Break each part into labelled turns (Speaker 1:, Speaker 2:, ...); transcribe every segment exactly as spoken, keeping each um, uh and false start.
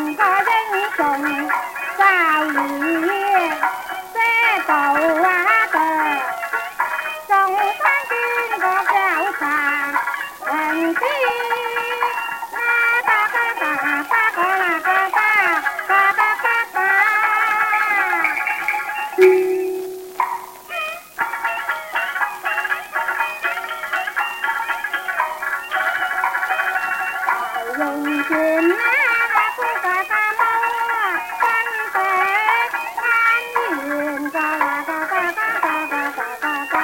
Speaker 1: từng có dân trùng sao lì xe tàu quá tờ trong tháng chín có kéo xa thành tí ta ta ta ta ta có là ta ta ta ta ta ta dùng chuyện má cô cả ta mơ thanh tế thanh hiền ca la ca ca ca ca ca ca ca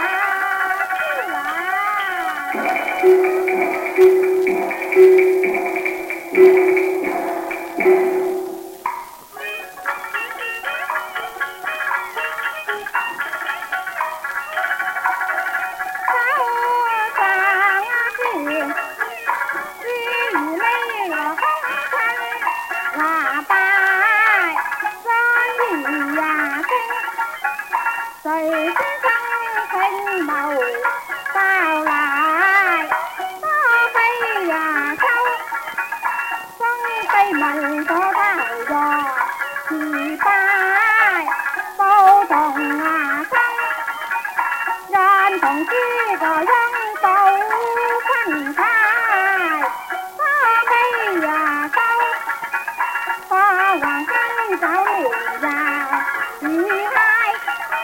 Speaker 1: Trời xinh xăng xanh màu sao lại có cây già sâu con cây mận có thảo giò thì tai bao thòng ngà sông gian thòng chi có dân tàu khăn khai có cây già sâu có hoàng khăn cháu liền già thì hai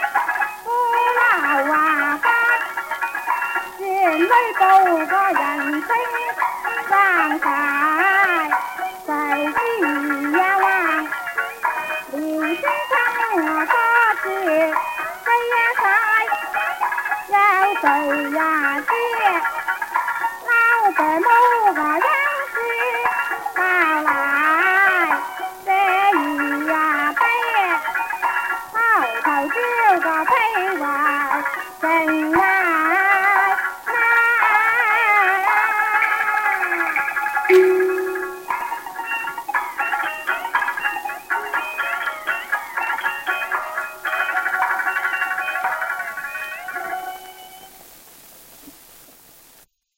Speaker 1: hòa phát trên mấy câu có dành xinh vàng khải